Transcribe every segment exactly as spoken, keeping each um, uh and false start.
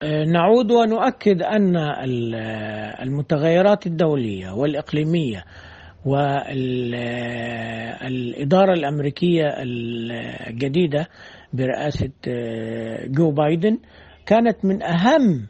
نعود ونؤكد أن المتغيرات الدولية والإقليمية والإدارة الأمريكية الجديدة برئاسة جو بايدن كانت من أهم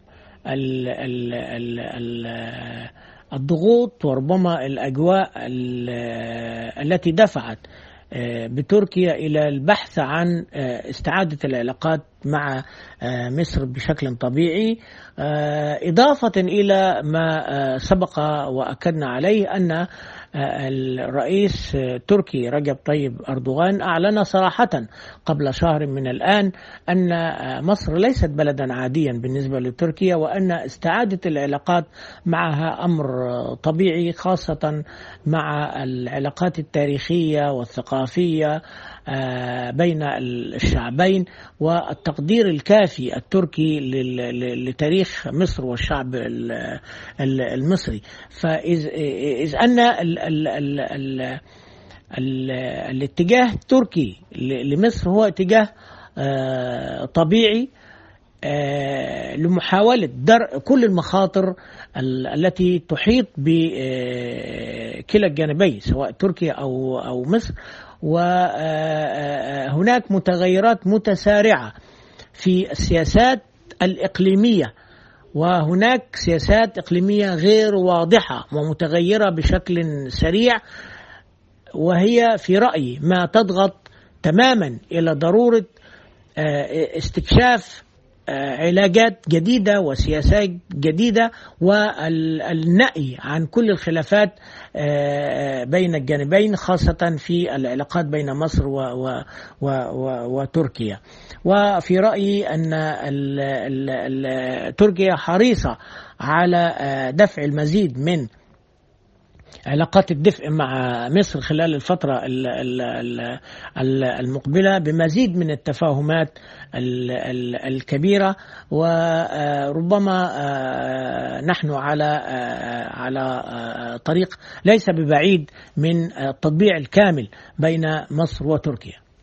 الضغوط وربما الأجواء التي دفعت بتركيا إلى البحث عن استعادة العلاقات مع مصر بشكل طبيعي، إضافة إلى ما سبق وأكدنا عليه أن الرئيس التركي رجب طيب أردوغان أعلن صراحة قبل شهر من الآن أن مصر ليست بلدا عاديا بالنسبة لتركيا، وأن استعادة العلاقات معها أمر طبيعي، خاصة مع العلاقات التاريخية والثقافية بين الشعبين والتقدير الكافي التركي لتاريخ مصر والشعب المصري. فإذ أن ال ال ال ال ال الاتجاه التركي لمصر هو اتجاه طبيعي لمحاولة درء كل المخاطر التي تحيط بكلا الجانبين سواء تركيا أو أو مصر، وهناك متغيرات متسارعة في السياسات الإقليمية، وهناك سياسات إقليمية غير واضحة ومتغيرة بشكل سريع، وهي في رأيي ما تضغط تماما إلى ضرورة استكشاف علاجات جديدة وسياسات جديدة والنأي عن كل الخلافات بين الجانبين، خاصة في العلاقات بين مصر و و و و وتركيا. وفي رأيي أن ال ال ال تركيا حريصة على دفع المزيد من علاقات الدفء مع مصر خلال الفترة المقبلة بمزيد من التفاهمات الكبيرة، وربما نحن على على طريق ليس ببعيد من التطبيع الكامل بين مصر وتركيا.